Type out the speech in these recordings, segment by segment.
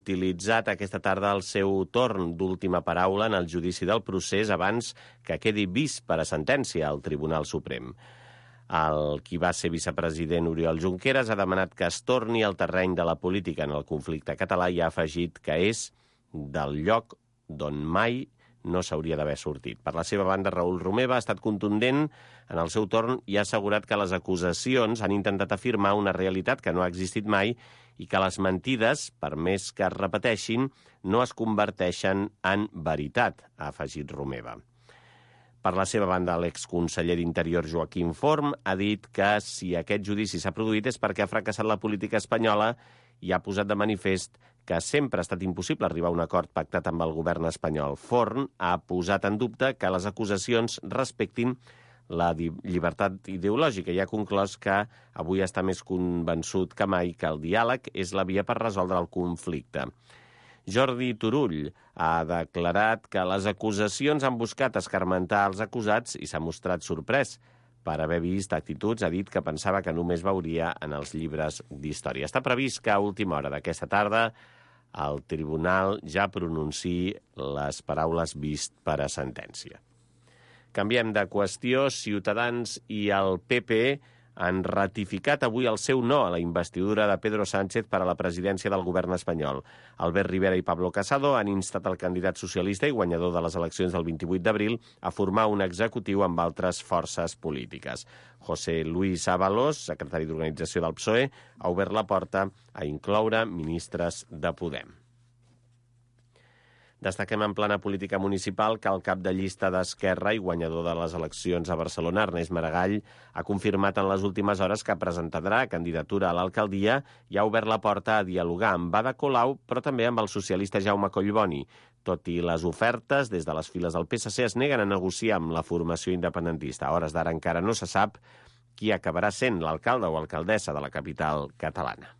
utilitzat aquesta tarda el seu torn d'última paraula en el judici del procés abans que quedi vist per a sentència al Tribunal Suprem. El qui va ser vicepresident Oriol Junqueras ha demanat que es torni al terreny de la política en el conflicte català i ha afegit que és del lloc d'on mai no s'hauria d'haver sortit. Per la seva banda, Raül Romeva ha estat contundent en el seu torn i ha assegurat que les acusacions han intentat afirmar una realitat que no ha existit mai i que les mentides, per més que es repeteixin, no es converteixen en veritat, ha afegit Romeva. Per la seva banda, l'exconseller d'Interior Joaquim Forn ha dit que si aquest judici s'ha produït és perquè ha fracassat la política espanyola i ha posat de manifest que sempre ha estat impossible arribar a un acord pactat amb el govern espanyol. Forn ha posat en dubte que les acusacions respectin la llibertat ideològica i ha conclòs que avui està més convençut que mai que el diàleg és la via per resoldre el conflicte. Jordi Turull ha declarat que les acusacions han buscat escarmentar els acusats i s'ha mostrat sorprès. Per haver vist actituds, ha dit que pensava que només veuria en els llibres d'història. Està previst que a última hora d'aquesta tarda el tribunal ja pronunciï les paraules vist per a sentència. Canviem de qüestió. Ciutadans i el PP han ratificat avui el seu no a la investidura de Pedro Sánchez per a la presidència del govern espanyol. Albert Rivera i Pablo Casado han instat el candidat socialista i guanyador de les eleccions del 28 d'abril a formar un executiu amb altres forces polítiques. José Luis Ábalos, secretari d'Organització del PSOE, ha obert la porta a incloure ministres de Podem. Destaquem en plana política municipal que el cap de llista d'Esquerra i guanyador de les eleccions a Barcelona, Ernest Maragall, ha confirmat en les últimes hores que presentarà candidatura a l'alcaldia i ha obert la porta a dialogar amb Ada Colau, però també amb el socialista Jaume Collboni. Tot i les ofertes, des de les files del PSC es neguen a negociar amb la formació independentista. A hores d'ara encara no se sap qui acabarà sent l'alcalde o alcaldessa de la capital catalana.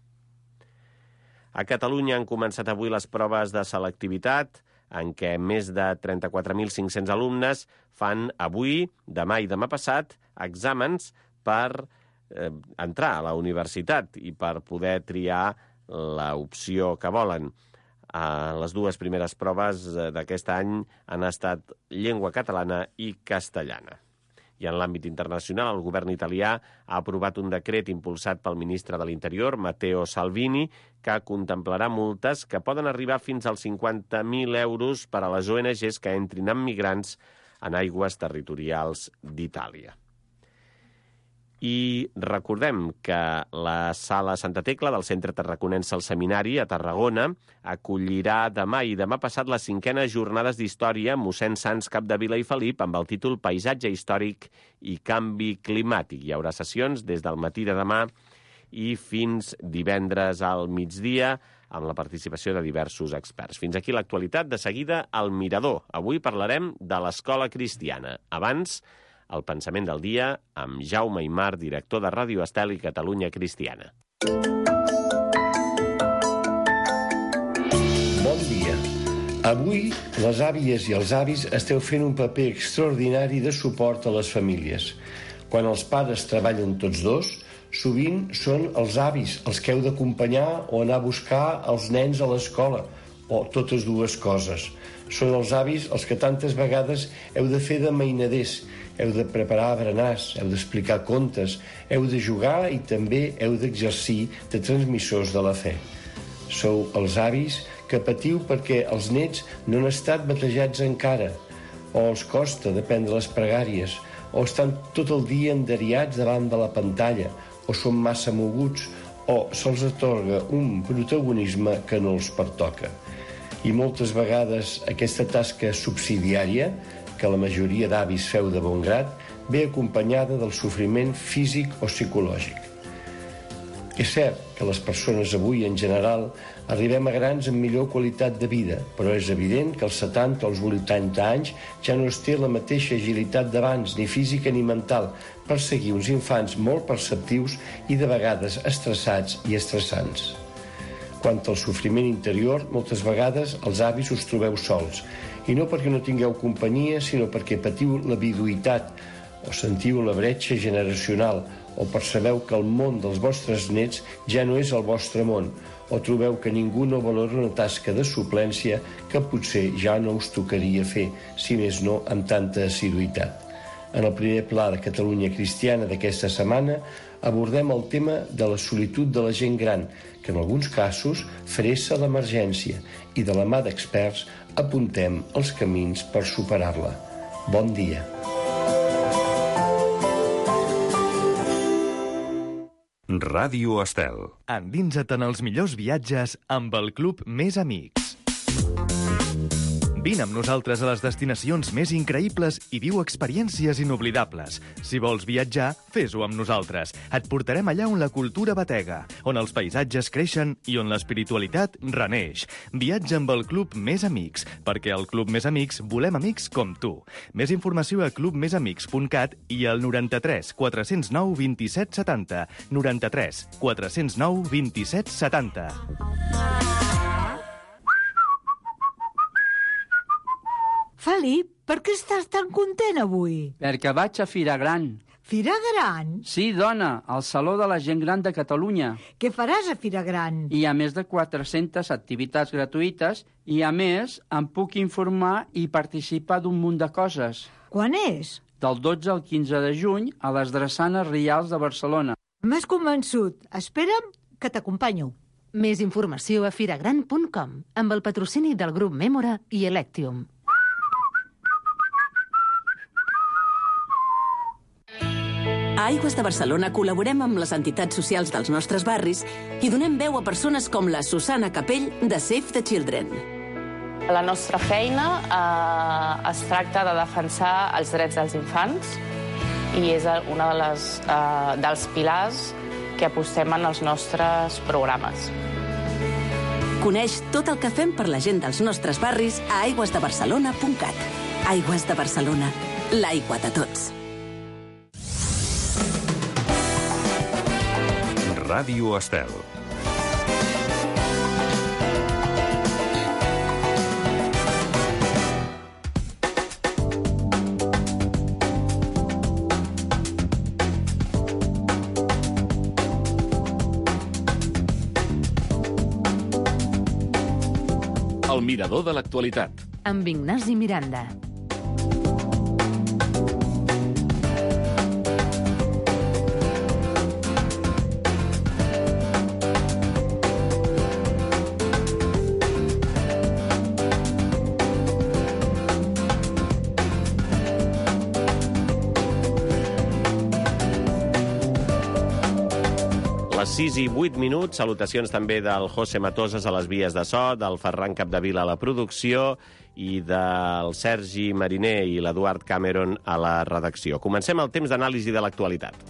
A Catalunya han començat avui les proves de selectivitat, en què més de 34.500 alumnes fan avui, demà i demà passat exàmens per entrar a la universitat i per poder triar l'opció que volen. Les dues primeres proves d'aquest any han estat llengua catalana i castellana. I en l'àmbit internacional, el govern italià ha aprovat un decret impulsat pel ministre de l'Interior, Matteo Salvini, que contemplarà multes que poden arribar fins als 50.000 euros per a les ONGs que entrin amb migrants en aigües territorials d'Itàlia. I recordem que la Sala Santa Tecla del Centre Tarraconense al Seminari a Tarragona acollirà demà i demà passat les 5enes jornades d'història Mossèn Sans Capdevila i Felip amb el títol Paisatge històric i canvi climàtic. Hi haurà sessions des del matí de demà i fins divendres al migdia amb la participació de diversos experts. Fins aquí l'actualitat. De seguida, El Mirador. Avui parlarem de l'Escola Cristiana. Abans, el pensament del dia amb Jaume Aymar, director de Ràdio Estel i Catalunya Cristiana. Bon dia. Avui, les àvies i els avis esteu fent un paper extraordinari de suport a les famílies. Quan els pares treballen tots dos, sovint són els avis els que heu d'acompanyar o anar a buscar els nens a l'escola, o totes dues coses. Són els avis els que tantes vegades heu de fer de mainaders, heu de preparar berenars, heu d'explicar contes, heu de jugar i també heu d'exercir de transmissors de la fe. Sou els avis que patiu perquè els nets no han estat batejats encara, o els costa d'aprendre les pregàries, o estan tot el dia enderiats davant de la pantalla, o són massa moguts, o se'ls atorga un protagonisme que no els pertoca. I moltes vegades aquesta tasca subsidiària, que la majoria d'avis feu de bon grat, ve acompanyada del sofriment físic o psicològic. És cert que les persones avui, en general, arribem a grans amb millor qualitat de vida, però és evident que als 70 o als 80 anys ja no es té la mateixa agilitat d'abans, ni física ni mental, per seguir uns infants molt perceptius i de vegades estressats i estressants. Quant al sofriment interior, moltes vegades els avis us trobeu sols, i no perquè no tingueu companyia, sinó perquè patiu la viduïtat, o sentiu la bretxa generacional, o percebeu que el món dels vostres nets ja no és el vostre món, o trobeu que ningú no valora una tasca de suplència que potser ja no us tocaria fer, si més no amb tanta assiduïtat. En el primer pla de Catalunya Cristiana d'aquesta setmana abordem el tema de la solitud de la gent gran, que en alguns casos fressa l'emergència, i de la mà d'experts apuntem els camins per superar-la. Bon dia. Ràdio Estel. Endinsa't en els millors viatges amb el Club Més Amics. Vine amb nosaltres a les destinacions més increïbles i viu experiències inoblidables. Si vols viatjar, fes-ho amb nosaltres. Et portarem allà on la cultura batega, on els paisatges creixen i on l'espiritualitat reneix. Viatja amb el Club Més Amics, perquè al Club Més Amics volem amics com tu. Més informació a clubmesamics.cat i al 93 409 27 70. 93 409 27 70. Felip, per què estàs tan content avui? Perquè vaig a Fira Gran. Fira Gran? Sí, dona, al Saló de la Gent Gran de Catalunya. Què faràs a Fira Gran? Hi ha més de 400 activitats gratuïtes i, a més, em puc informar i participar d'un munt de coses. Quan és? Del 12 al 15 de juny a les Drassanes Rials de Barcelona. M'has convençut. Espera'm que t'acompanyo. Més informació a firagran.com, amb el patrocini del grup Mémora i Electium. A Aigües de Barcelona col·laborem amb les entitats socials dels nostres barris i donem veu a persones com la Susana Capell de Save the Children. La nostra feina es tracta de defensar els drets dels infants i és un dels pilars que apostem en els nostres programes. Coneix tot el que fem per la gent dels nostres barris a aigüesdebarcelona.cat. Aigües de Barcelona, l'aigua de tots. Ràdio Estel. El mirador de l'actualitat. Amb Ignasi Miranda. Les 6 i 8 minuts, salutacions també del José Matosas a les vies de so, del Ferran Capdevila a la producció i del Sergi Mariner i l'Eduard Cameron a la redacció. Comencem el temps d'anàlisi de l'actualitat.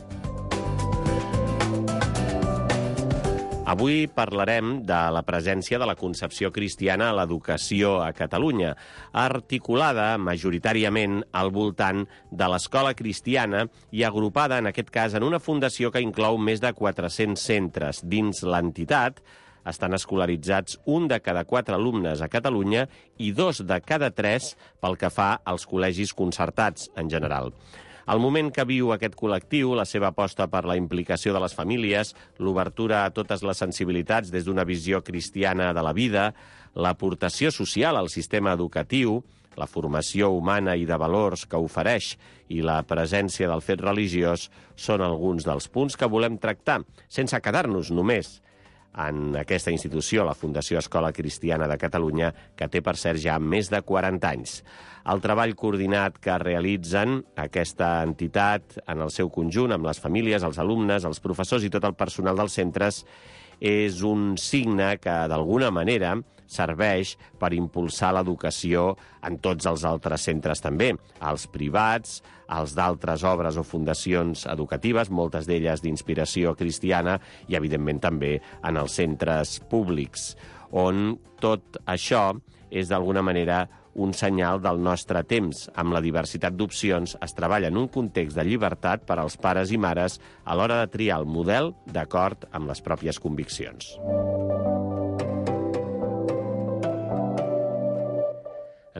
Avui parlarem de la presència de la concepció cristiana a l'educació a Catalunya, articulada majoritàriament al voltant de l'escola cristiana i agrupada, en aquest cas, en una fundació que inclou més de 400 centres. Dins l'entitat estan escolaritzats 1 de cada 4 alumnes a Catalunya i 2 de cada 3 pel que fa als col·legis concertats en general. El moment que viu aquest col·lectiu, la seva aposta per la implicació de les famílies, l'obertura a totes les sensibilitats des d'una visió cristiana de la vida, l'aportació social al sistema educatiu, la formació humana i de valors que ofereix i la presència del fet religiós són alguns dels punts que volem tractar, sense quedar-nos només en aquesta institució, la Fundació Escola Cristiana de Catalunya, que té, per cert, ja més de 40 anys. El treball coordinat que realitzen aquesta entitat en el seu conjunt, amb les famílies, els alumnes, els professors i tot el personal dels centres, és un signe que, d'alguna manera, serveix per impulsar l'educació en tots els altres centres també, els privats, els d'altres obres o fundacions educatives, moltes d'elles d'inspiració cristiana, i, evidentment, també en els centres públics, on tot això és, d'alguna manera, un senyal del nostre temps. Amb la diversitat d'opcions es treballa en un context de llibertat per als pares i mares a l'hora de triar el model d'acord amb les pròpies conviccions.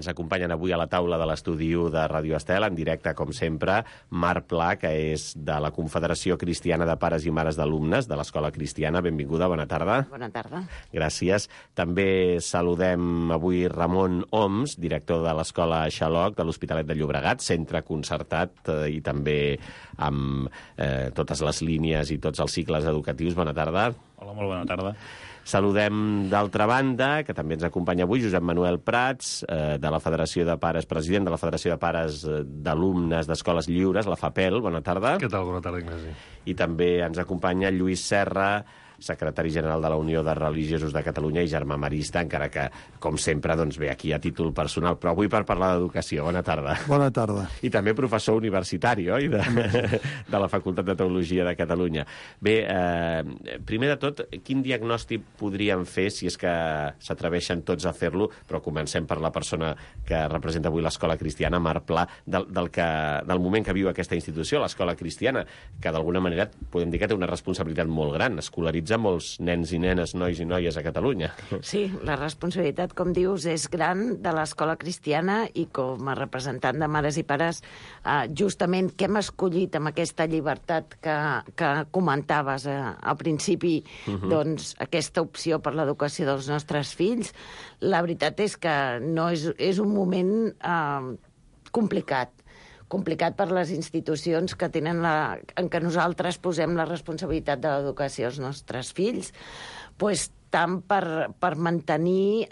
Ens acompanyen avui a la taula de l'estudi de Ràdio Estel, en directe, com sempre, Marc Pla, que és de la Confederació Cristiana de Pares i Mares d'Alumnes de l'Escola Cristiana. Benvinguda, bona tarda. Bona tarda. Gràcies. També saludem avui Ramon Oms, director de l'Escola Xaloc de l'Hospitalet de Llobregat, centre concertat i també amb totes les línies i tots els cicles educatius. Bona tarda. Hola, molt bona tarda. Saludem, d'altra banda, que també ens acompanya avui, Josep Manuel Prats, de la Federació de Pares, president de la Federació de Pares d'Alumnes d'Escoles Lliures, la FAPEL. Bona tarda. Què tal? Bona tarda, Ignasi. I també ens acompanya Lluís Serra, secretari general de la Unió de Religiosos de Catalunya i germà marista, encara que, com sempre, doncs ve aquí a títol personal, però avui per parlar d'educació. Bona tarda. Bona tarda. I també professor universitari, oi?, de la Facultat de Teologia de Catalunya. Bé, primer de tot, quin diagnòstic podríem fer, si és que s'atreveixen tots a fer-lo, però comencem per la persona que representa avui l'Escola Cristiana, Marc Pla, del moment que viu aquesta institució, l'Escola Cristiana, que d'alguna manera podem dir que té una responsabilitat molt gran, escolaritza molts nens i nenes, nois i noies a Catalunya. Sí, la responsabilitat, com dius, és gran de l'Escola Cristiana i com a representant de mares i pares, justament que hem escollit amb aquesta llibertat que comentaves al principi, doncs aquesta opció per l'educació dels nostres fills, la veritat és que no és un moment complicat per les institucions que tenen en què nosaltres posem la responsabilitat de l'educació als nostres fills, tant per mantenir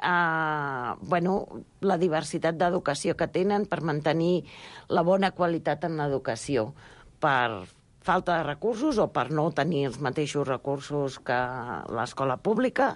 la diversitat d'educació que tenen, per mantenir la bona qualitat en l'educació, per falta de recursos o per no tenir els mateixos recursos que l'escola pública,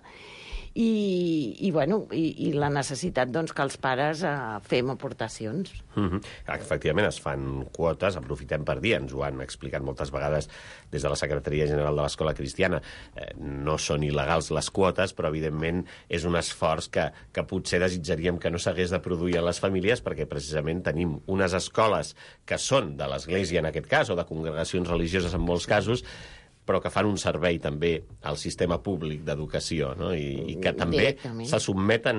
i la necessitat que els pares fem aportacions. Efectivament, es fan quotes, aprofitem per dir, ens ho han explicat moltes vegades des de la Secretaria General de l'Escola Cristiana. No són il·legals les quotes, però evidentment és un esforç que potser desitjaríem que no s'hagués de produir a les famílies, perquè precisament tenim unes escoles que són de l'Església en aquest cas, o de congregacions religioses en molts casos, però que fan un servei també al sistema públic d'educació, no? I que també se sotmeten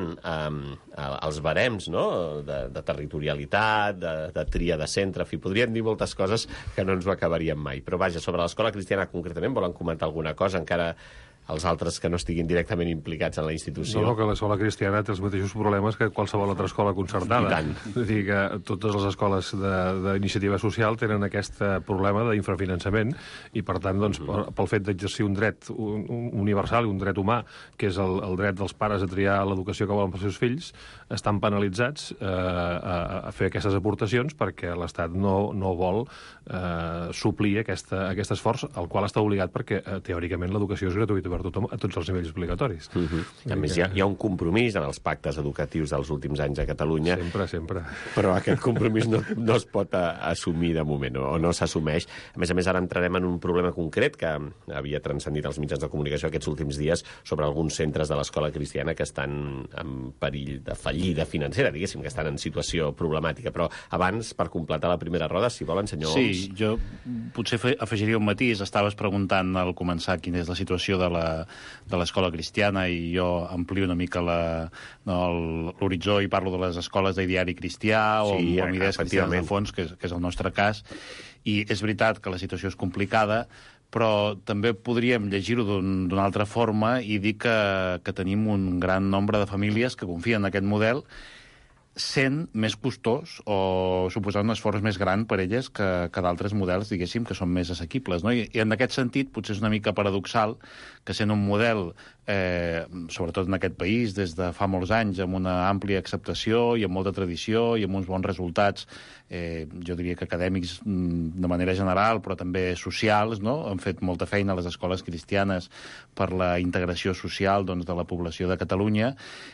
als barems, no?, de territorialitat, de tria de centre, en fi, podríem dir moltes coses que no ens ho acabaríem mai. Però vaja, sobre l'Escola Cristiana concretament, volen comentar alguna cosa, encara els altres que no estiguin directament implicats en la institució? No, que l'Escola Cristiana té els mateixos problemes que qualsevol altra escola concertada. I tant. És a dir, que totes les escoles d'iniciativa social tenen aquest problema d'infrafinançament i, per tant, doncs, pel fet d'exercir un dret universal i un dret humà, que és el dret dels pares a triar l'educació que volen pels seus fills, estan penalitzats a fer aquestes aportacions perquè l'Estat no vol suplir aquest esforç, al qual està obligat perquè, teòricament, l'educació és gratuïta per tothom a tots els nivells obligatoris. A més, hi ha un compromís en els pactes educatius dels últims anys a Catalunya. Sempre. Però aquest compromís no es pot assumir de moment, o no s'assumeix. A més, ara entrarem en un problema concret que havia transcendit els mitjans de comunicació aquests últims dies sobre alguns centres de l'Escola Cristiana que estan en perill de fallida financera, diguéssim, que estan en situació problemàtica. Però abans, per completar la primera roda, si volen, senyor Oms. Sí, jo potser afegiria un matís. Estaves preguntant al començar quina és la situació de l'Escola Cristiana i jo amplio una mica l'horitzó i parlo de les escoles d'ideari cristià o amb idees cristianes de fons, que és el nostre cas. I és veritat que la situació és complicada, però també podríem llegir-ho d'una altra forma i dir que tenim un gran nombre de famílies que confien en aquest model, sent més costós o suposant un esforç més gran per elles que d'altres models, diguéssim, que són més assequibles, no? I en aquest sentit potser és una mica paradoxal que sent un model, sobretot en aquest país, des de fa molts anys, amb una àmplia acceptació i amb molta tradició i amb uns bons resultats, jo diria que acadèmics de manera general, però també socials, no? Han fet molta feina a les escoles cristianes per la integració social, doncs, de la població de Catalunya,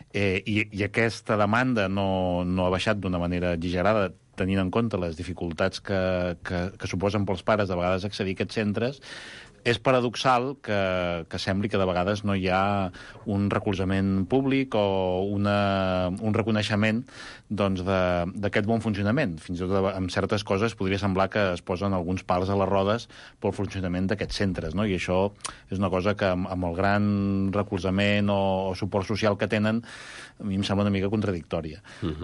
i aquesta demanda no ha baixat d'una manera exagerada, tenint en compte les dificultats que suposen pels pares de vegades accedir a aquests centres. és paradoxal que sembli que de vegades no hi ha un recolzament públic o un reconeixement doncs, d'aquest bon funcionament. Fins i tot en certes coses podria semblar que es posen alguns pals a les rodes pel funcionament d'aquests centres, no? I això és una cosa que amb el gran recolzament o suport social que tenen a mi em sembla una mica contradictòria.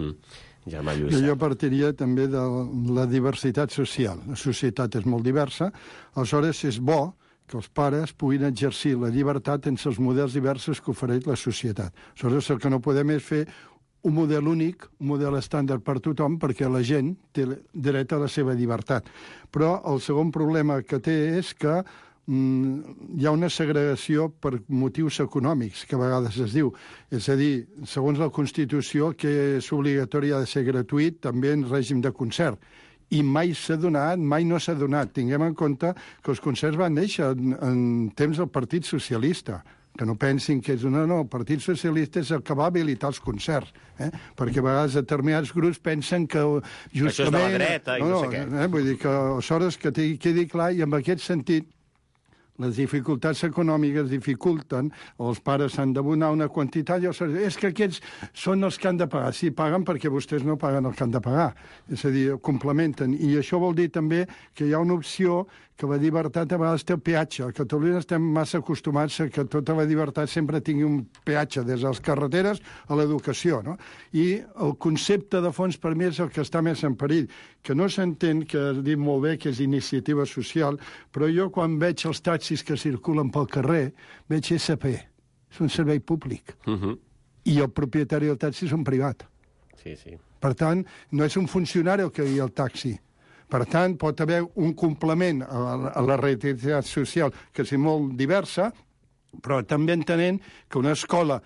Jo partiria també de la diversitat social. La societat és molt diversa, aleshores és bo que els pares puguin exercir la llibertat entre els models diversos que ofereix la societat. Aleshores, el que no podem és fer un model únic, un model estàndard per tothom, perquè la gent té dret a la seva llibertat. Però el segon problema que té és que hi ha una segregació per motius econòmics, que a vegades es diu. És a dir, segons la Constitució, que és obligatori ha de ser gratuït, també en règim de concert. I mai no s'ha donat. Tinguem en compte que els concerts van néixer en temps del Partit Socialista, que no pensin que és el Partit Socialista és el que va habilitar els concerts, perquè a vegades determinats grups pensen que justament... Això és de la dreta i no sé què. Vull dir que aleshores que quedi clar, i en aquest sentit les dificultats econòmiques dificulten, els pares han d'abonar una quantitat, i és que aquests són els que han de pagar. Sí, paguen perquè vostès no paguen el que han de pagar. És a dir, complementen. I això vol dir també que hi ha una opció que la llibertat a vegades té el peatge. A Catalunya estem massa acostumats a que tota la llibertat sempre tingui un peatge, des de les carreteres a l'educació, no? I el concepte de fons per mi és el que està més en perill, que no s'entén, que has dit molt bé, que és iniciativa social, però jo quan veig els taxis que circulen pel carrer, veig SP. És un servei públic. I el propietari del taxi és un privat. Per tant, no és un funcionari el que hi ha al taxi. Per tant, pot haver un complement a la realitat social que és molt diversa, però també entenent que una escola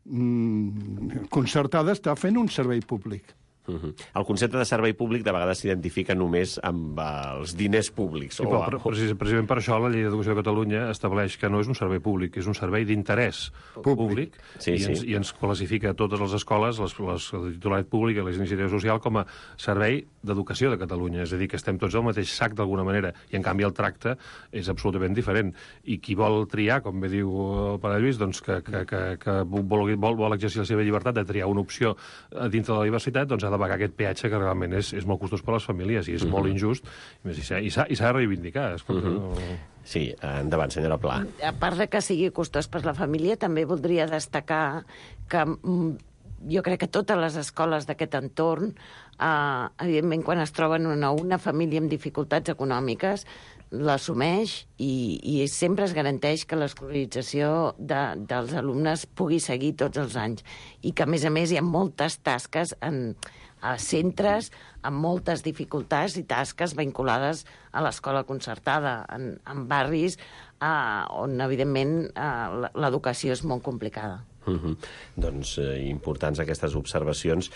concertada està fent un servei públic. El concepte de servei públic de vegades s'identifica només amb els diners públics. Precisament per això la Llei d'Educació de Catalunya estableix que no és un servei públic, és un servei d'interès públic, i ens classifica totes les escoles, la titularitat pública i la iniciativa social, com a servei d'educació de Catalunya. És a dir, que estem tots al mateix sac d'alguna manera, i en canvi el tracte és absolutament diferent. I qui vol triar, com bé diu el pare Lluís, doncs que vol exercir la seva llibertat de triar una opció dintre de la diversitat, doncs ha de pagar aquest peatge que realment és molt costós per a les famílies i és molt injust i s'ha de reivindicar. Sí, endavant, senyora Pla. A part de que sigui costós per la família, també voldria destacar que jo crec que totes les escoles d'aquest entorn, evidentment, quan es troben una família amb dificultats econòmiques, l'assumeix i sempre es garanteix que l'escolarització dels alumnes pugui seguir tots els anys. I que, a més, hi ha moltes tasques a centres amb moltes dificultats i tasques vinculades a l'escola concertada, en barris on, evidentment, l'educació és molt complicada. Doncs importants aquestes observacions.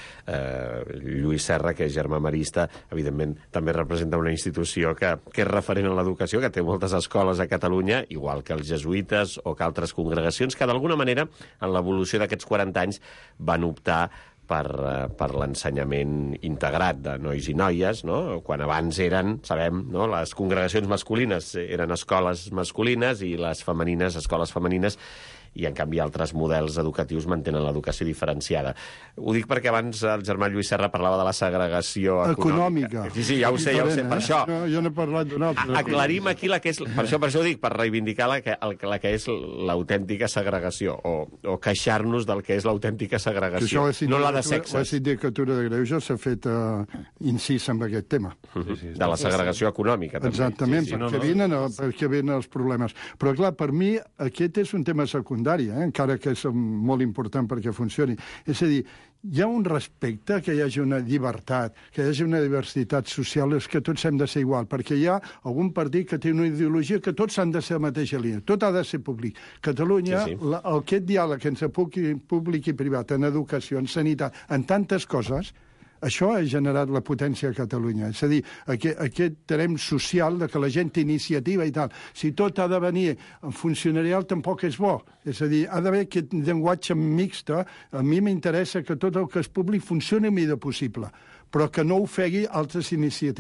Lluís Serra, que és germà marista, evidentment també representa una institució que és referent a l'educació, que té moltes escoles a Catalunya, igual que els jesuïtes o que altres congregacions, que d'alguna manera en l'evolució d'aquests 40 anys van optar per l'ensenyament integrat de nois i noies, no? Quan abans eren, sabem, no? Les congregacions masculines eren escoles masculines i les femenines, escoles femenines, i en canvi altres models educatius mantenen l'educació diferenciada. Ho dic perquè abans el germà Lluís Serra parlava de la segregació econòmica. Sí, ja ho sé, per això. No, jo no he parlat d'una altra. Aclarim aquí la que és... Per això ho dic, per reivindicar la que és l'autèntica segregació, o queixar-nos del que és l'autèntica segregació, no la de sexes. La sindicatura de Greuges s'ha fet incís amb aquest tema. De la segregació econòmica, també. Exactament, perquè venen els problemes. Però, clar, per mi aquest és un tema secundari, encara que és molt important perquè funcioni. És a dir, hi ha un respecte, que hi hagi una llibertat, que hi hagi una diversitat social, és que tots hem de ser igual, perquè hi ha algun partit que té una ideologia que tots han de ser a la mateixa línia, tot ha de ser públic. Catalunya, aquest diàleg entre públic i privat, en educació, en sanitat, en tantes coses, això ha generat la potència a Catalunya. És a dir, aquest terreny social de que la gent té iniciativa i tal. Si tot ha de venir en funcionarial, tampoc és bo. És a dir, ha d'haver aquest llenguatge mixta. A mi m'interessa que tot el que és públic funcioni el millor possible, però que no ofegui altres iniciatives,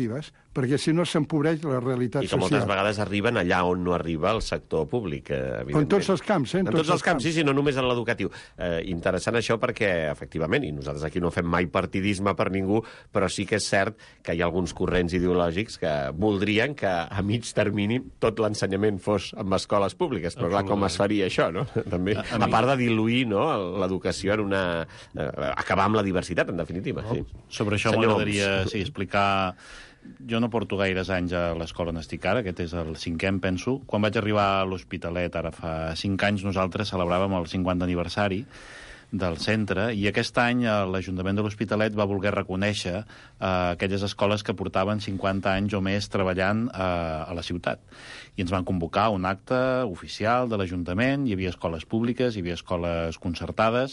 perquè si no s'empobreix la realitat social. I que social. moltes vegades arriben allà on no arriba el sector públic, evidentment. En tots els camps, En tots els camps, sí, no només en l'educatiu. Interessant això perquè, efectivament, i nosaltres aquí no fem mai partidisme per ningú, però sí que és cert que hi ha alguns corrents ideològics que voldrien que a mig termini tot l'ensenyament fos en escoles públiques. Però clar, com es faria això, no? També, a part de diluir, no, l'educació en una... acabar amb la diversitat, en definitiva. Sí. Sobre això m'agradaria explicar... Jo no porto gaires anys a l'escola on estic ara, aquest és el 5è, em penso. Quan vaig arribar a l'Hospitalet, ara fa 5 anys, nosaltres celebràvem el 50 aniversari del centre, i aquest any l'Ajuntament de l'Hospitalet va voler reconèixer aquelles escoles que portaven 50 anys o més treballant a la ciutat. I ens van convocar un acte oficial de l'Ajuntament, hi havia escoles públiques, hi havia escoles concertades,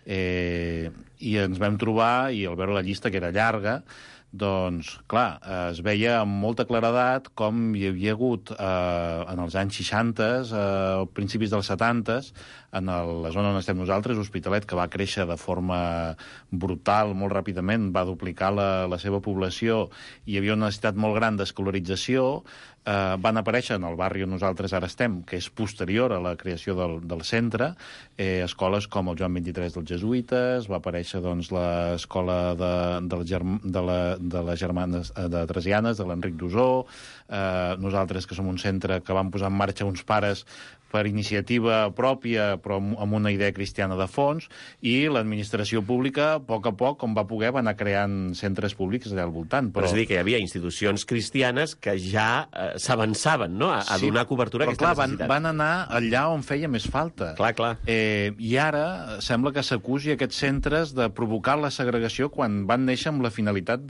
i ens vam trobar, i al veure la llista, que era llarga, doncs, clar, es veia amb molta claredat com hi havia hagut en els anys 60, a principis dels 70, en la zona on estem nosaltres, Hospitalet, que va créixer de forma brutal, molt ràpidament, va duplicar la seva població, i hi havia una necessitat molt gran d'escolarització. Van aparèixer en el barri on nosaltres ara estem, que és posterior a la creació del centre, escoles com el Joan 23 dels Jesuïtes, va aparèixer doncs, l'escola de les germanes de Tresianes, de l'Enric Dosó, nosaltres, que som un centre que vam posar en marxa uns pares per iniciativa pròpia, però amb una idea cristiana de fons, i l'administració pública, a poc, com va poder, va anar creant centres públics allà al voltant. Però és a dir, que hi havia institucions cristianes que ja s'avançaven, no?, a donar cobertura a aquesta necessitat. Van anar allà on feia més falta. Clar. I ara sembla que s'acusi aquests centres de provocar la segregació quan van néixer amb la finalitat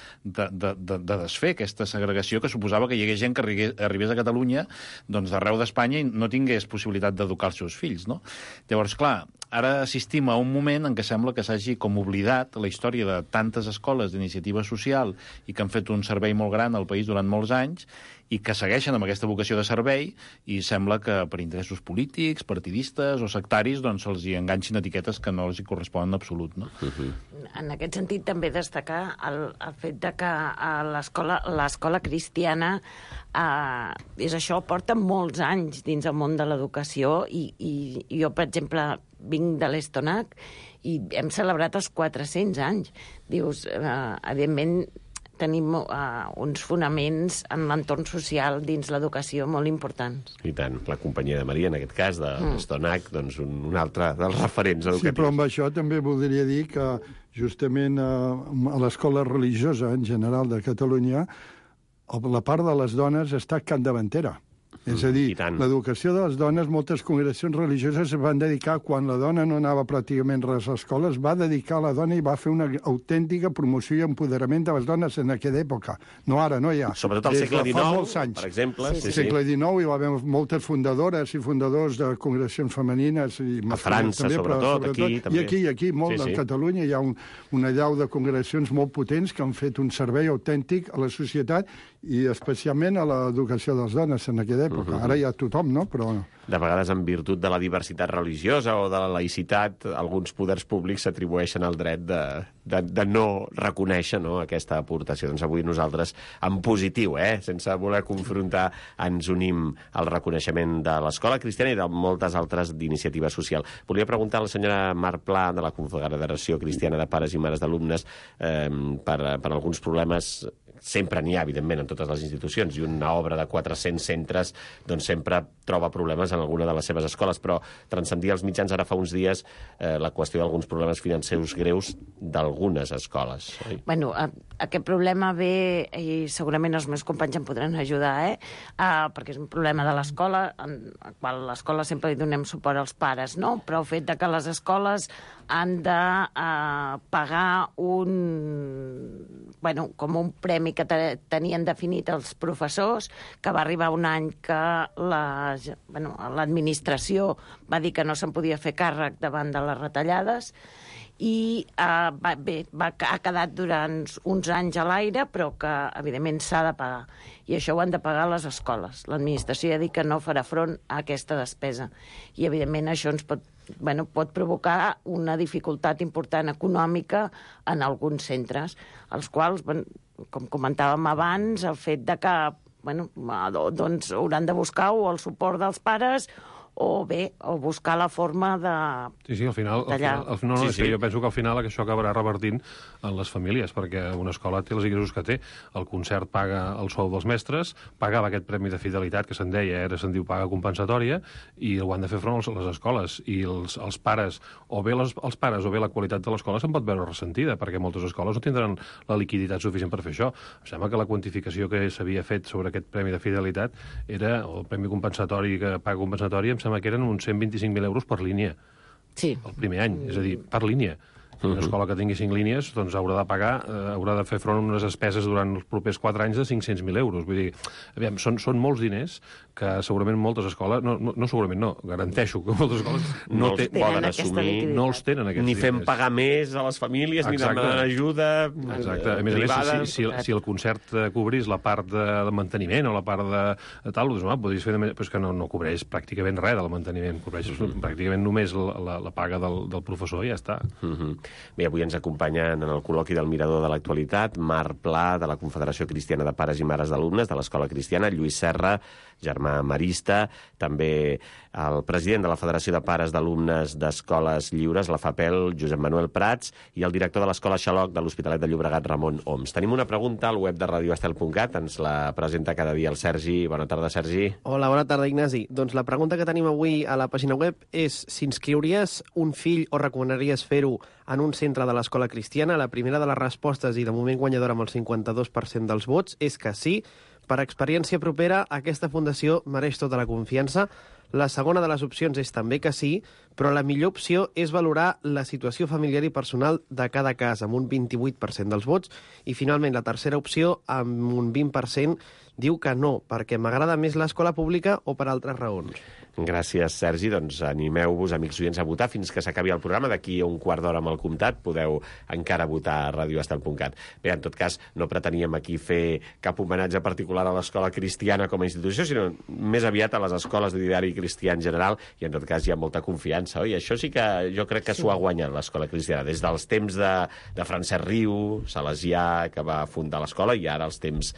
de desfer aquesta segregació, que suposava que hi hagués gent que arribés a Catalunya d'arreu d'Espanya i no tingués possibilitat d'educar els seus fills, no? Llavors, clar, ara assistim a un moment en què sembla que s'hagi com oblidat la història de tantes escoles d'iniciativa social i que han fet un servei molt gran al país durant molts anys i que segueixen amb aquesta vocació de servei, i sembla que per interessos polítics, partidistes o sectaris doncs se'ls hi enganxin etiquetes que no els hi corresponen en absolut, no? En aquest sentit, també destacar el fet de que l'escola cristiana és això, porta molts anys dins el món de l'educació, i jo, per exemple, vinc de l'Estonac i hem celebrat els 400 anys. Dius, evidentment, tenim uns fonaments en l'entorn social dins l'educació molt importants. I tant. La Companyia de Maria, en aquest cas, de l'Estonac, doncs un altre dels referents educatius. Sí, però amb això també voldria dir que justament a l'escola religiosa en general de Catalunya la part de les dones està capdavantera. És a dir, l'educació de les dones, moltes congregacions religioses es van dedicar, quan la dona no anava pràcticament res a l'escola, es va dedicar a la dona i va fer una autèntica promoció i empoderament de les dones en aquella època. No ara, no ja. Sobretot al segle XIX, per exemple. Sí. Al segle XIX hi va haver moltes fundadores i fundadors de congregacions femenines. A França, també, sobretot, aquí també. I aquí, molt, a Catalunya, hi ha una llau de congregacions molt potents que han fet un servei autèntic a la societat i especialment a l'educació de les dones en aquella època. Ara ja tothom, no? Però... De vegades, en virtut de la diversitat religiosa o de la laïcitat, alguns poders públics s'atribueixen el dret de no reconèixer, no, aquesta aportació. Doncs avui nosaltres, en positiu, sense voler confrontar, ens unim al reconeixement de l'Escola Cristiana i de moltes altres d'iniciativa social. Volia preguntar a la senyora Mar Pla, de la Confederació Cristiana de Pares i Mares d'Alumnes, per alguns problemes. Sempre n'hi ha, evidentment, en totes les institucions, i una obra de 400 centres doncs sempre troba problemes en alguna de les seves escoles, però transcendia els mitjans ara fa uns dies la qüestió d'alguns problemes financers greus d'algunes escoles. Bueno, aquest problema ve, i segurament els meus companys em podran ajudar, perquè és un problema de l'escola, en el qual l'escola sempre li donem suport als pares, no? Però el fet de que les escoles han de pagar com un premi que tenien definit els professors, que va arribar un any que l'administració va dir que no se'n podia fer càrrec davant de les retallades, i ha quedat durant uns anys a l'aire, però que, evidentment, s'ha de pagar. I això ho han de pagar les escoles. L'administració ha dit que no farà front a aquesta despesa. I, evidentment, això ens pot provocar una dificultat important econòmica en alguns centres, els quals com comentàvem abans, el fet de que doncs hauran de buscar o el suport dels pares o buscar la forma de... Sí, al final jo penso que al final això acabarà revertint en les famílies, perquè una escola té els ingressos que té. El concert paga el sou dels mestres, pagava aquest premi de fidelitat que se'n deia, ara se'n diu paga compensatòria, i ho han de fer front a les escoles. I els pares, o bé la qualitat de l'escola se'n pot veure ressentida, perquè moltes escoles no tindran la liquiditat suficient per fer això. Em sembla que la quantificació que s'havia fet sobre aquest premi de fidelitat era, o el premi compensatori, que paga compensatòria, em sembla que eren uns 125.000 euros per línia. Sí. El primer any, és a dir, per línia. Una escola que tingui 5 línies doncs haurà de pagar, haurà de fer front a unes despeses durant els propers 4 anys de 500.000 euros. Vull dir, aviam, són molts diners que segurament moltes escoles, garanteixo que moltes escoles no poden assumir, no els tenen aquests ni fem diners. Pagar més a les famílies, ni demanar ajuda. Exacte. A més, si el concert cobrís la part de manteniment o la part de tal, doncs podries fer, però és que no cobreix pràcticament res del manteniment, cobreix pràcticament només la paga del professor i ja està. Bé, avui ens acompanyen en el col·loqui del Mirador de l'Actualitat Marc Pla, de la Confederació Cristiana de Pares i Mares d'Alumnes de l'Escola Cristiana, Lluís Serra, germà marista, també el president de la Federació de Pares d'Alumnes d'Escoles Lliures, la FAPEL, Josep Manuel Prats, i el director de l'Escola Xaloc de l'Hospitalet de Llobregat, Ramon Oms. Tenim una pregunta al web de radioestel.cat, ens la presenta cada dia el Sergi. Bona tarda, Sergi. Hola, bona tarda, Ignasi. Doncs la pregunta que tenim avui a la pàgina web és si inscriuries un fill o recomanaries fer-ho en un centre de l'Escola Cristiana. La primera de les respostes, i de moment guanyadora amb el 52% dels vots, és que sí. Per experiència propera, aquesta fundació mereix tota la confiança. La segona de les opcions és també que sí, però la millor opció és valorar la situació familiar i personal de cada cas, amb un 28% dels vots. I, finalment, la tercera opció, amb un 20%, diu que no, perquè m'agrada més l'escola pública o per altres raons. Gràcies, Sergi. Doncs animeu-vos, amics oients, a votar fins que s'acabi el programa. D'aquí a un quart d'hora amb el comptat podeu encara votar a radioestel.cat. Bé, en tot cas, no preteníem aquí fer cap homenatge particular a l'Escola Cristiana com a institució, sinó més aviat a les escoles d'ideari cristià en general, i en tot cas hi ha molta confiança, oi? Això sí que jo crec que s'ho ha guanyat l'Escola Cristiana, des dels temps de Francesc Riu, salesià, que va fundar l'escola, i ara els temps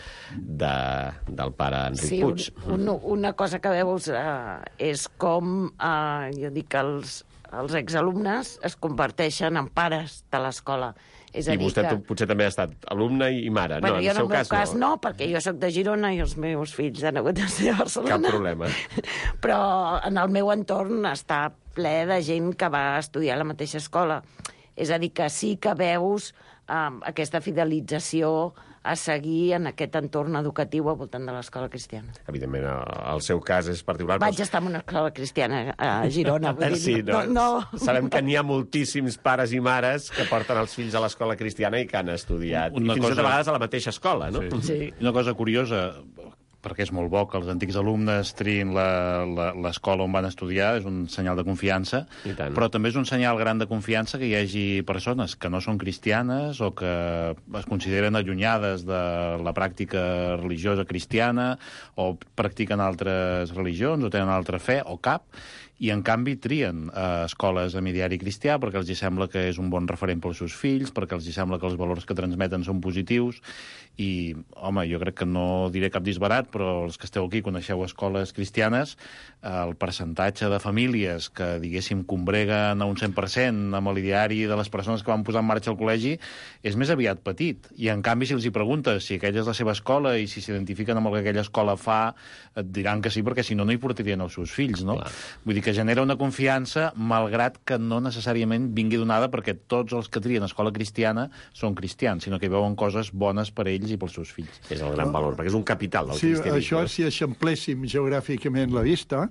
del pare Enric Puig. Una cosa que veus és com, jo dic que els exalumnes es converteixen en pares de l'escola. I vostè potser també ha estat alumne i mare. Jo en el meu cas no, perquè jo sóc de Girona i els meus fills han hagut de ser de Barcelona. Cap problema. Però en el meu entorn està ple de gent que va estudiar a la mateixa escola. És a dir, que sí que veus aquesta fidelització a seguir en aquest entorn educatiu al voltant de l'escola cristiana. Evidentment, el seu cas és particular. Vaig estar en una escola cristiana a Girona. Sí, sabem que n'hi ha moltíssims pares i mares que porten els fills a l'escola cristiana i que han estudiat. I fins i tot a vegades a la mateixa escola, no? Sí. Una cosa curiosa, perquè és molt bo que els antics alumnes triïn l'escola on van estudiar, és un senyal de confiança, però també és un senyal gran de confiança que hi hagi persones que no són cristianes o que es consideren allunyades de la pràctica religiosa cristiana o practiquen altres religions o tenen altra fe o cap, i en canvi trien escoles amb ideari cristià perquè els hi sembla que és un bon referent pels seus fills, perquè els hi sembla que els valors que transmeten són positius, i, home, jo crec que no diré cap disbarat, però els que esteu aquí coneixeu escoles cristianes, el percentatge de famílies que, diguéssim, combreguen a un 100% amb l'ideari de les persones que van posar en marxa el col·legi és més aviat petit. I, en canvi, si els hi preguntes si aquella és la seva escola i si s'identifiquen amb el que aquella escola fa, et diran que sí, perquè si no, no hi portarien els seus fills, no? Vull dir que genera una confiança, malgrat que no necessàriament vingui donada perquè tots els que trien escola cristiana són cristians, sinó que hi veuen coses bones per ells i pels seus fills. És el gran valor, perquè és un capital del cristianisme. Això, si eixampléssim geogràficament la vista,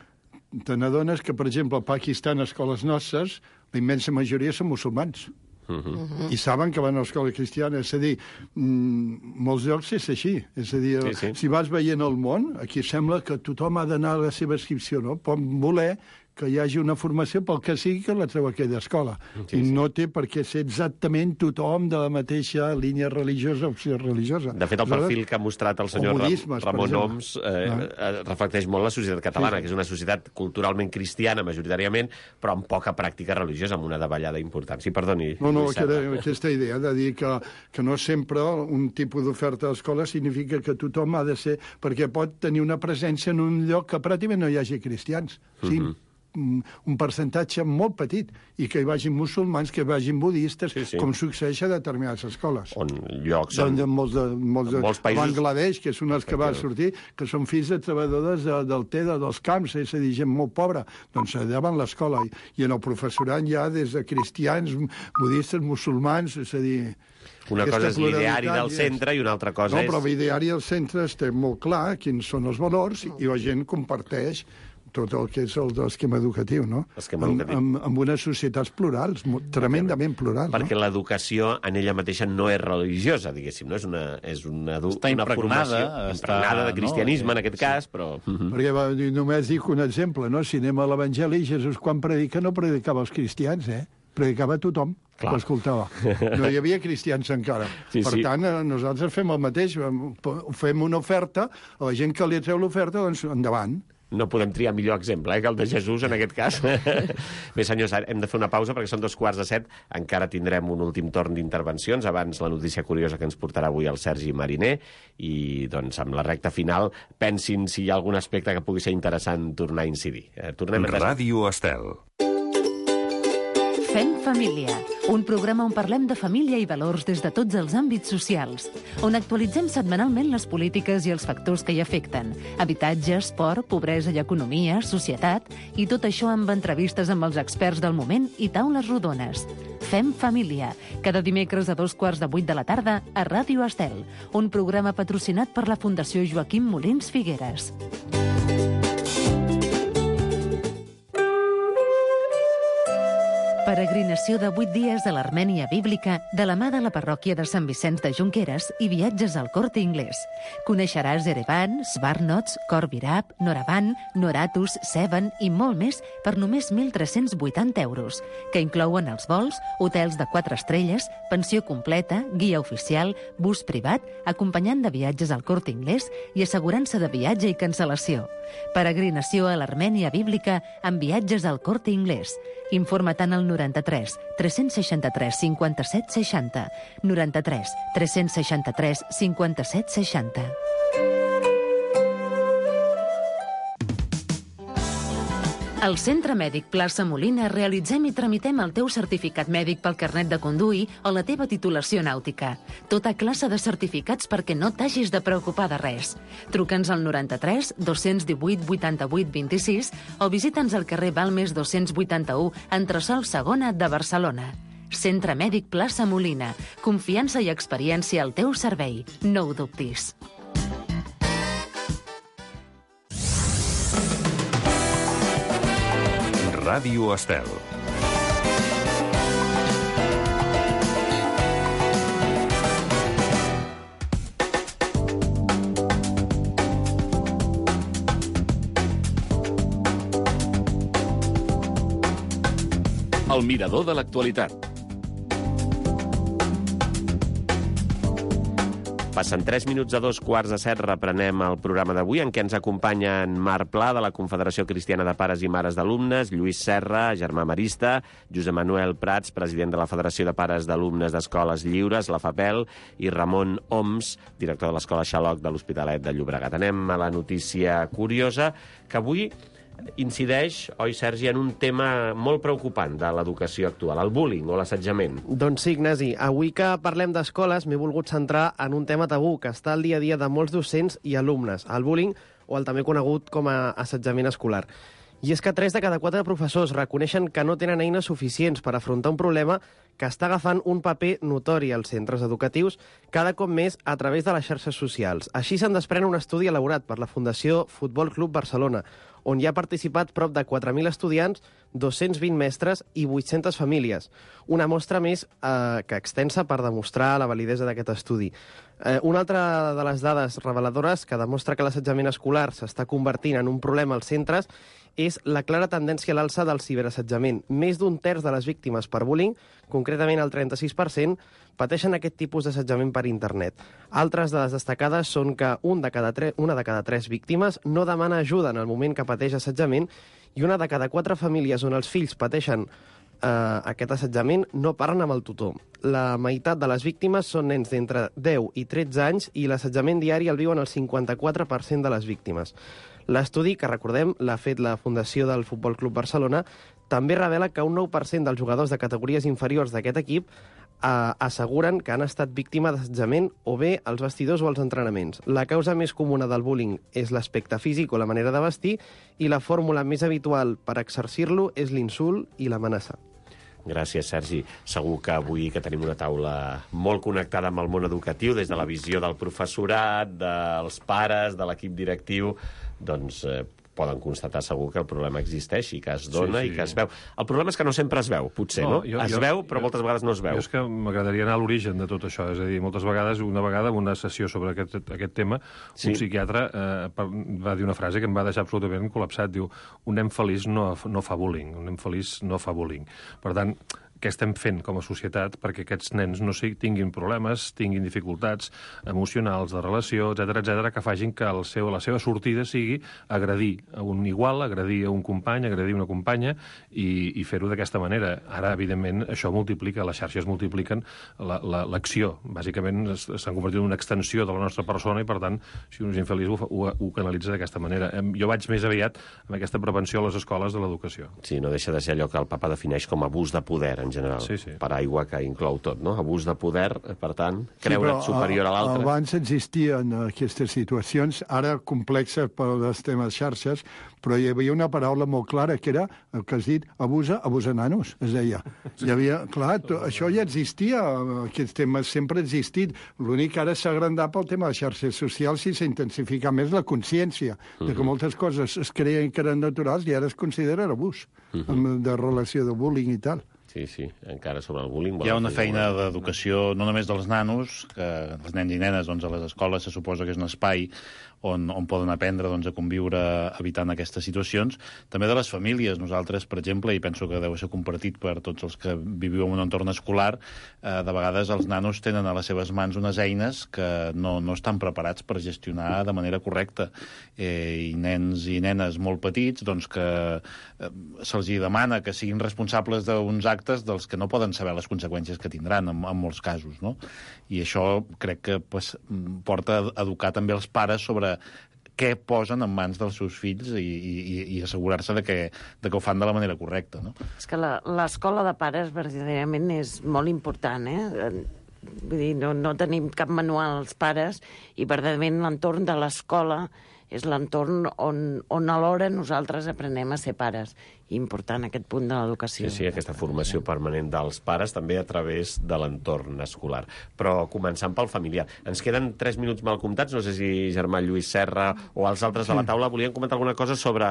te n'adones que, per exemple, al Pakistan, escoles nostres, la immensa majoria són musulmans. I saben que van a l'escola cristiana. És a dir, molts llocs és així. És a dir, si vas veient el món, aquí sembla que tothom ha d'anar a la seva inscripció, no? Pot voler que hi hagi una formació pel que sigui que la treu aquella escola. I no té per què ser exactament tothom de la mateixa línia religiosa, opció religiosa. De fet, el perfil que ha mostrat el senyor Ramon Oms reflecteix molt la societat catalana, que és una societat culturalment cristiana, majoritàriament, però amb poca pràctica religiosa, amb una davallada important. Sí, perdoni. No, aquesta idea de dir que no sempre un tipus d'oferta a l'escola significa que tothom ha de ser... perquè pot tenir una presència en un lloc que pràcticament no hi hagi cristians. Sí, un percentatge molt petit, i que hi vagin musulmans, que hi vagin budistes, com succeeix a determinades escoles. On llocs són... Molts països... Bangladesh, que són els que va sortir, que són fills de treballadors del TEDA, dels camps, és a dir, gent molt pobra. Doncs allà van l'escola. I en el professorat hi ha des de cristians, budistes, musulmans, és a dir... Una cosa és l'ideari del centre i una altra cosa és... No, però l'ideari del centre té molt clar quins són els valors i la gent comparteix tot el que és l'esquema educatiu, no? Amb unes societats plurals, tremendament plurals. Perquè l'educació en ella mateixa no és religiosa, diguéssim, no? És una formació impregnada de cristianisme, en aquest cas, però... Perquè només dic un exemple, no? Si anem a l'Evangeli, Jesús quan predica no predicava als cristians, predicava a tothom que l'escoltava. No hi havia cristians encara. Per tant, nosaltres fem el mateix, fem una oferta, a la gent que li treu l'oferta, doncs endavant. No podem triar millor exemple que el de Jesús, en aquest cas. Bé, senyors, hem de fer una pausa perquè són 6:45. Encara tindrem un últim torn d'intervencions. Abans, la notícia curiosa que ens portarà avui el Sergi Mariner. I, doncs, amb la recta final, pensin si hi ha algun aspecte que pugui ser interessant tornar a incidir. Ràdio Estel. Fem família, un programa on parlem de família i valors des de tots els àmbits socials, on actualitzem setmanalment les polítiques i els factors que hi afecten, habitatge, esport, pobresa i economia, societat, i tot això amb entrevistes amb els experts del moment i taules rodones. Fem família, cada dimecres a 7:45 de la tarda a Ràdio Estel, un programa patrocinat per la Fundació Joaquim Molins Figueres. Peregrinació de 8 dies a l'Armènia bíblica de la mà de la parròquia de Sant Vicenç de Jonqueres i viatges al Corte Inglés. Coneixeràs Erevan, Svarnots, Corvirab, Noravan, Noratus, Sevan i molt més per només 1.380 euros, que inclouen els vols, hotels de 4 estrelles, pensió completa, guia oficial, bus privat, acompanyant de viatges al Corte Inglés i assegurança de viatge i cancel·lació. Peregrinació a l'Armènia bíblica amb viatges al Corte Inglés. Informa't al 93 363 57 60, 93 363 57 60. Al Centre Mèdic Plaça Molina realitzem i tramitem el teu certificat mèdic pel carnet de conduir o la teva titulació nàutica. Tota classe de certificats perquè no t'hagis de preocupar de res. Truca'ns al 93 218 88 26 o visita'ns al carrer Balmes 281, entresòl Segona de Barcelona. Centre Mèdic Plaça Molina. Confiança i experiència al teu servei. No ho dubtis. Ràdio Estel. El mirador de l'actualitat. Passen 3 minuts a 7:15, reprenem el programa d'avui, en què ens acompanyen Marc Pla, de la Confederació Cristiana de Pares i Mares d'Alumnes, Lluís Serra, germà marista, Josep Manuel Prats, president de la Federació de Pares d'Alumnes d'Escoles Lliures, la FAPEL, i Ramon Oms, director de l'Escola Xaloc de l'Hospitalet de Llobregat. Anem a la notícia curiosa, que avui incideix, oi, Sergi, en un tema molt preocupant de l'educació actual, el bullying o l'assetjament. Doncs sí, Ignasi. Avui que parlem d'escoles m'he volgut centrar en un tema tabú que està al dia a dia de molts docents i alumnes, el bullying o el també conegut com a assetjament escolar. I és que 3 de cada 4 professors reconeixen que no tenen eines suficients per afrontar un problema que està agafant un paper notori als centres educatius cada cop més a través de les xarxes socials. Així se'n desprèn un estudi elaborat per la Fundació Futbol Club Barcelona, on hi ha participat prop de 4.000 estudiants, 220 mestres i 800 famílies. Una mostra més que extensa per demostrar la validesa d'aquest estudi. Una altra de les dades reveladores que demostra que l'assetjament escolar s'està convertint en un problema als centres és la clara tendència a l'alça del ciberassetjament. Més d'un terç de les víctimes per bullying, concretament el 36%, pateixen aquest tipus d'assetjament per internet. Altres de les destacades són que una de cada tres víctimes no demana ajuda en el moment que pateix assetjament i una de cada 4 famílies on els fills pateixen aquest assetjament no parlen amb el tutor. La meitat de les víctimes són nens d'entre 10 i 13 anys i l'assetjament diari el viuen el 54% de les víctimes. L'estudi, que recordem, l'ha fet la Fundació del Futbol Club Barcelona, també revela que un 9% dels jugadors de categories inferiors d'aquest equip asseguren que han estat víctima d'assetjament o bé als vestidors o als entrenaments. La causa més comuna del bullying és l'aspecte físic o la manera de vestir i la fórmula més habitual per exercir-lo és l'insult i l'amenaça. Gràcies, Sergi. Segur que avui que tenim una taula molt connectada amb el món educatiu, des de la visió del professorat, dels pares, de l'equip directiu, doncs poden constatar segur que el problema existeix i que es dona i que es veu. El problema és que no sempre es veu, potser, no? Es veu, però moltes vegades no es veu. Jo és que m'agradaria anar a l'origen de tot això. És a dir, moltes vegades, una vegada, en una sessió sobre aquest tema, un psiquiatre va dir una frase que em va deixar absolutament col·lapsat. Diu, un nen feliç no fa bullying. Un nen feliç no fa bullying. Per tant, què estem fent com a societat perquè aquests nens no tinguin problemes, tinguin dificultats emocionals, de relació, etc que facin que la seva sortida sigui agredir a un igual, agredir a un company, agredir una companya i fer-ho d'aquesta manera. Ara, evidentment, això multiplica, les xarxes multipliquen l'acció. Bàsicament, s'han convertit en una extensió de la nostra persona i, per tant, si un és infeliç, ho canalitza d'aquesta manera. Jo vaig més aviat amb aquesta prevenció a les escoles de l'educació. Sí, no deixa de ser allò que el papa defineix com abús de poder, en general. Paraigua que inclou tot, no? Abús de poder, per tant, creure't superior a l'altre. Abans existien aquestes situacions, ara complexes per les temes xarxes, però hi havia una paraula molt clara, que era el que has dit, abusa nanos, es deia. Hi havia, clar, això ja existia, aquests temes sempre ha existit. L'únic que ara s'ha agrandat pel tema de xarxes socials i s'ha intensificat més la consciència de que moltes coses es creien que eren naturals i ara es consideren abús de relació de bullying i tal. Sí, encara sobre el bullying. Hi ha una feina d'educació, no només dels nanos, que els nens i nenes a les escoles se suposa que és un espai on poden aprendre a conviure evitant aquestes situacions, també de les famílies. Nosaltres, per exemple, i penso que deu ser compartit per tots els que viviu en un entorn escolar, de vegades els nanos tenen a les seves mans unes eines que no estan preparats per gestionar de manera correcta. I nens i nenes molt petits que se'ls demana que siguin responsables d'uns actes dels que no poden saber les conseqüències que tindran en molts casos, no? I això crec que porta a educar també els pares sobre què posen en mans dels seus fills i assegurar-se de que ho fan de la manera correcta, no? És que l'escola de pares verdaderament és molt important, Vull dir, no tenim cap manual als pares i verdaderament l'entorn de l'escola és l'entorn on alhora nosaltres aprenem a ser pares. Important aquest punt de l'educació. Sí, aquesta formació permanent dels pares també a través de l'entorn escolar. Però començant pel familiar. Ens queden 3 minuts mal comptats. No sé si Germà Lluís Serra o els altres de la taula volien comentar alguna cosa sobre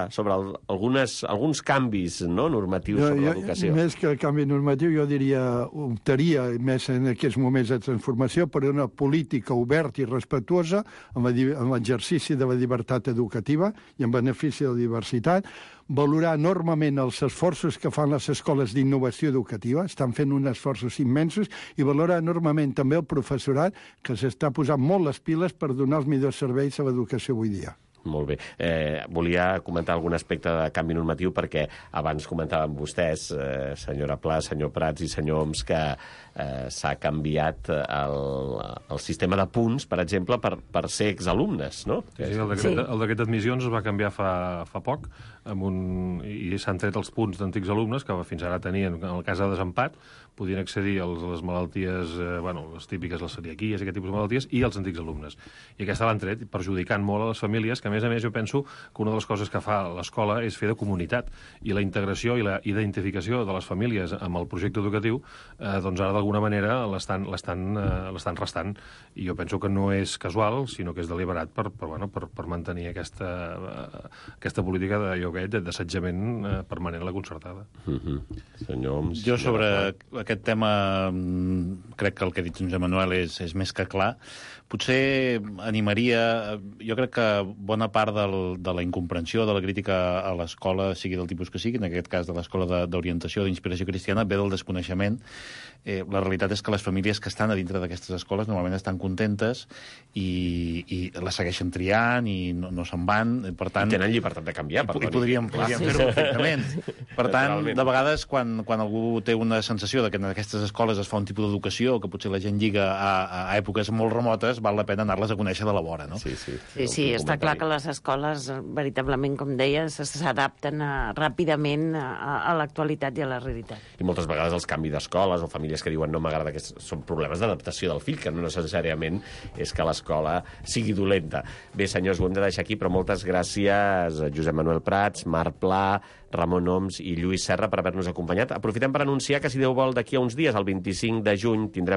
alguns canvis normatius sobre l'educació. Més que el canvi normatiu, jo diria, optaria més en aquests moments de transformació per una política oberta i respectuosa amb l'exercici de la llibertat educativa i en benefici de la diversitat, valorar enormement els esforços que fan les escoles d'innovació educativa, estan fent uns esforços immensos, i valorar enormement també el professorat, que s'està posant molt les piles per donar els millors serveis a l'educació avui dia. Molt bé. Volia comentar algun aspecte de canvi normatiu perquè abans comentàvem vostès, senyora Pla, senyor Prats i senyor Homs, que s'ha canviat el sistema de punts, per exemple, per ser exalumnes, no? Sí, el decret d'admissions es va canviar fa poc i s'han tret els punts d'antics alumnes que fins ara tenien en el cas de desempat, podien accedir a les malalties, les típiques, les celiaquies, aquest tipus de malalties, i els antics alumnes. I aquesta l'han tret, perjudicant molt a les famílies, que a més jo penso que una de les coses que fa l'escola és fer de comunitat, i la integració i la identificació de les famílies amb el projecte educatiu, doncs ara d'alguna manera l'estan restant, i jo penso que no és casual, sinó que és deliberat per mantenir aquesta política d'assetjament permanent a la concertada. Senyor Homs... Jo sobre aquest tema crec que el que ha dit Josep Manuel és més que clar. Potser animaria... Jo crec que bona part de la incomprensió, de la crítica a l'escola, sigui del tipus que sigui, en aquest cas de l'escola d'orientació, d'inspiració cristiana, ve del desconeixement. La realitat és que les famílies que estan a dintre d'aquestes escoles normalment estan contentes i les segueixen triant i no se'n van. Per tant, I tenen llibertat de canviar. I podríem fer-ho perfectament. Per tant, de vegades, quan algú té una sensació que en aquestes escoles es fa un tipus d'educació que potser la gent lliga a èpoques molt remotes, val la pena anar-les a conèixer de la vora, no? Sí, està clar que les escoles, veritablement, com deies, s'adapten ràpidament a l'actualitat i a la realitat. I moltes vegades els canvis d'escoles o famílies que diuen no m'agrada, que són problemes d'adaptació del fill, que no necessàriament és que l'escola sigui dolenta. Bé, senyors, ho hem de deixar aquí, però moltes gràcies a Josep Manuel Prats, Marc Pla, Ramon Homs i Lluís Serra per haver-nos acompanyat. Aprofitem per anunciar que, si Déu vol, d'aquí a uns dies, el 25 de juny, tindrem